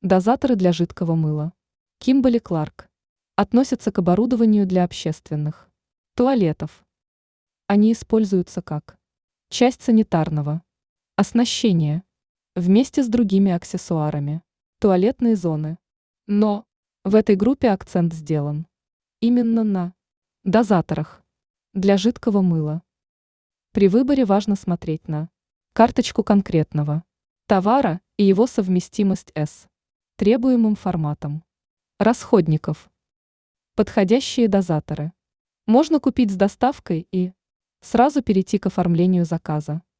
Дозаторы для жидкого мыла. Kimberly-Clark. Относятся к оборудованию для общественных туалетов. Они используются как часть санитарного оснащения вместе с другими аксессуарами туалетной зоны. Но в этой группе акцент сделан именно на дозаторах для жидкого мыла. При выборе важно смотреть на карточку конкретного товара и его совместимость с требуемым форматом расходников. Подходящие дозаторы можно купить с доставкой и сразу перейти к оформлению заказа.